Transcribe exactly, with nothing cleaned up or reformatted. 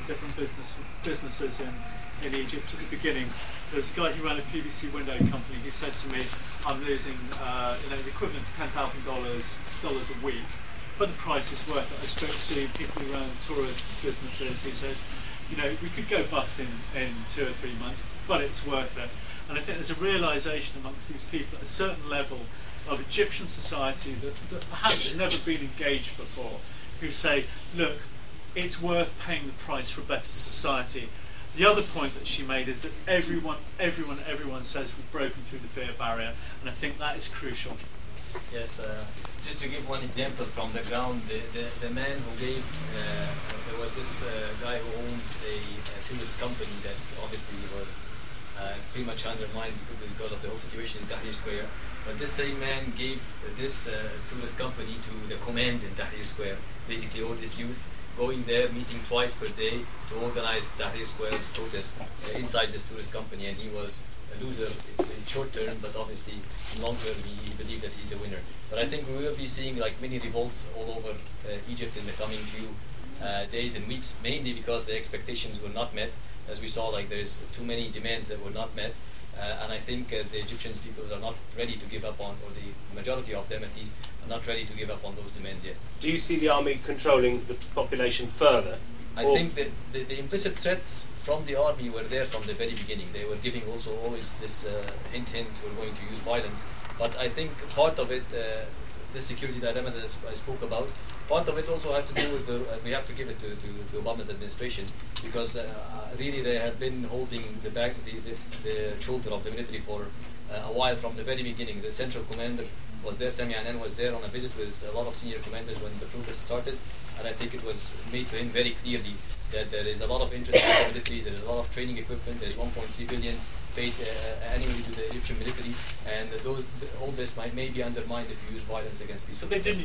different business businesses in, in Egypt at the beginning. There's a guy who ran a P V C window company. He said to me, "I'm losing, uh, you know, the equivalent of ten thousand dollars dollars a week, but the price is worth it." I spoke to people who ran tourist businesses. He said, "You know, we could go bust in, in two or three months, but it's worth it." And I think there's a realisation amongst these people at a certain level of Egyptian society that, that perhaps has never been engaged before, who say, look, it's worth paying the price for a better society. The other point that she made is that everyone, everyone, everyone says we've broken through the fear barrier, and I think that is crucial. Yes, uh, just to give one example from the ground, the, the, the man who gave, uh, there was this uh, guy who owns a, a tourist company that obviously was uh, pretty much undermined because of the whole situation in Tahrir Square. But this same man gave this uh, tourist company to the command in Tahrir Square, basically all this youth going there, meeting twice per day to organize Tahrir Square protest uh, inside this tourist company, and he was a loser in short term, but obviously in long term we believe that he's a winner. But I think we will be seeing like many revolts all over uh, Egypt in the coming few uh, days and weeks, mainly because the expectations were not met. As we saw, like there's too many demands that were not met, uh, and I think uh, the Egyptian people are not ready to give up on, or the majority of them at least, are not ready to give up on those demands yet. Do you see the army controlling the population further? I think that the, the implicit threats from the army were there from the very beginning. They were giving also always this uh, hint, hint, we're going to use violence. But I think part of it, uh, the security dilemma that I spoke about, part of it also has to do with the, uh, we have to give it to, to, to Obama's administration, because uh, really they have been holding the back, the, the, the shoulder of the military for uh, a while from the very beginning. The central commander was there, Sami Anan was there on a visit with a lot of senior commanders when the protest started, and I think it was made to him very clearly that there is a lot of interest in the military, there is a lot of training equipment, there's one point three billion paid uh, annually to the Egyptian military, and those, all this might may be undermined if you use violence against these But they didn't